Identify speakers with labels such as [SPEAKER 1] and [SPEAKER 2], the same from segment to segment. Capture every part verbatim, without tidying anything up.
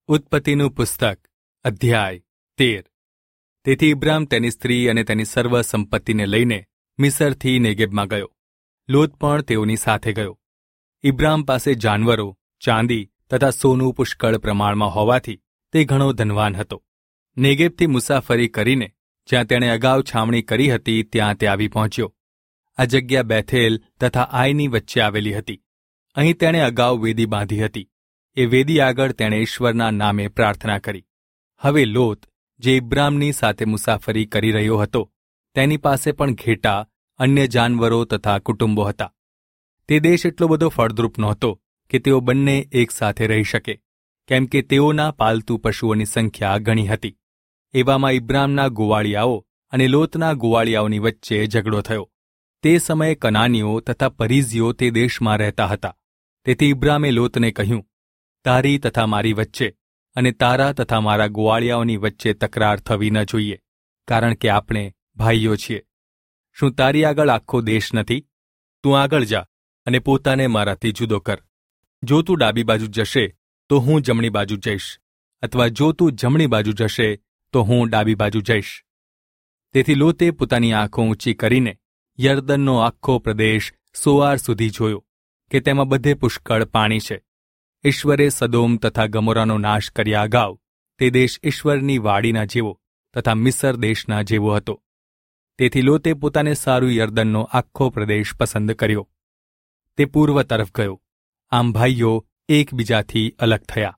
[SPEAKER 1] ઉત્પત્તિનું પુસ્તક અધ્યાય તેર. તેથી ઇબ્રામ તેની સ્ત્રી અને તેની સર્વ સંપત્તિને લઈને મિસરથી નેગેબમાં ગયો. લોત પણ તેઓની સાથે ગયો. ઇબ્રામ પાસે જાનવરો, ચાંદી તથા સોનું પુષ્કળ પ્રમાણમાં હોવાથી તે ઘણો ધનવાન હતો. નેગેબથી મુસાફરી કરીને જ્યાં તેણે અગાઉ છાવણી કરી હતી ત્યાં તે આવી પહોંચ્યો. આ જગ્યા બેથેલ તથા આઈની વચ્ચે આવેલી હતી. અહીં તેણે અગાઉ વેદી બાંધી હતી. એ વેદી આગળ તેણે ઈશ્વરના નામે પ્રાર્થના કરી. હવે લોત, જે ઇબ્રામની સાથે મુસાફરી કરી રહ્યો હતો, તેની પાસે પણ ઘેટાં, અન્ય જાનવરો તથા કુટુંબો હતા. તે દેશ એટલો બધો ફળદ્રુપ નહોતો કે તેઓ બંને એક સાથે રહી શકે, કેમ કે તેઓના પાલતુ પશુઓની સંખ્યા ઘણી હતી. એવામાં ઇબ્રામના ગોવાળિયાઓ અને લોતના ગોવાળિયાઓની વચ્ચે ઝઘડો થયો. તે સમયે કનાનીઓ તથા પરીઝીઓ તે દેશમાં રહેતા હતા. તેથી ઇબ્રામે લોતને કહ્યું, તારી તથા મારી વચ્ચે અને તારા તથા મારા ગોવાળિયાઓની વચ્ચે તકરાર થવી ન જોઈએ, કારણ કે આપણે ભાઈઓ છીએ. શું તારી આગળ આખો દેશ નથી? તું આગળ જા અને પોતાને મારાથી જુદો કર. જો તું ડાબી બાજુ જશે તો હું જમણી બાજુ જઈશ, અથવા જો તું જમણી બાજુ જશે તો હું ડાબી બાજુ જઈશ. તેથી લોતે પોતાની આંખો ઊંચી કરીને યર્દનનો આખો પ્રદેશ સોઆર સુધી જોયો કે તેમાં બધે પુષ્કળ પાણી છે. ઈશ્વરે સદોમ તથા ગમોરાનો નાશ કર્યા અગાઉ તે દેશ ઈશ્વરની વાડીના જેવો તથા મિસર દેશના જેવો હતો. તેથી લોતે પોતાને સારું યર્દનનો આખો પ્રદેશ પસંદ કર્યો. તે પૂર્વ તરફ ગયો. આમ ભાઈઓ એકબીજાથી અલગ થયા.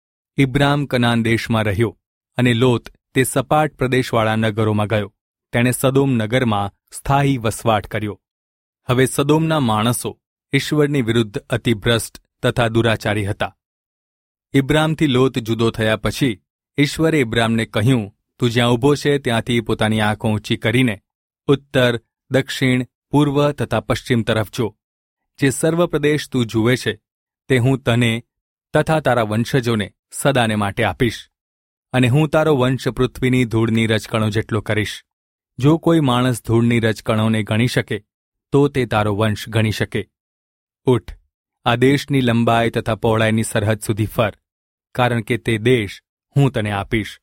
[SPEAKER 1] ઇબ્રામ કનાન દેશમાં રહ્યો અને લોત તે સપાટ પ્રદેશવાળા નગરોમાં ગયો. તેણે સદોમ નગરમાં સ્થાયી વસવાટ કર્યો. હવે સદોમના માણસો ઈશ્વરની વિરુદ્ધ અતિભ્રષ્ટ તથા દુરાચારી હતા. ઇબ્રામથી લોત જુદો થયા પછી ઈશ્વરે ઇબ્રામને કહ્યું, તું જ્યાં ઊભો છે ત્યાંથી પોતાની આંખો ઊંચી કરીને ઉત્તર, દક્ષિણ, પૂર્વ તથા પશ્ચિમ તરફ જો. જે સર્વ પ્રદેશ તું જુએ છે તે હું તને તથા તારા વંશજોને સદાને માટે આપીશ, અને હું તારો વંશ પૃથ્વીની ધૂળની રજકણો જેટલો કરીશ. જો કોઈ માણસ ધૂળની રજકણોને ગણી શકે તો તે તારો વંશ ગણી શકે. ઉઠ, આ દેશની લંબાઈ તથા પહોળાઈની સરહદ સુધી ફર, કારણ કે તે દેશ હું તને આપીશ.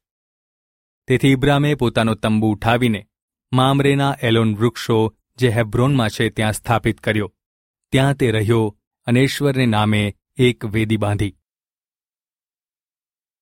[SPEAKER 1] તેથી ઇબ્રામે પોતાનો તંબુ ઉઠાવીને મામરેના એલોન વૃક્ષો જે હેબ્રોનમાં છે ત્યાં સ્થાપિત કર્યો. ત્યાં તે રહ્યો અને ઈશ્વરને નામે એક વેદી બાંધી.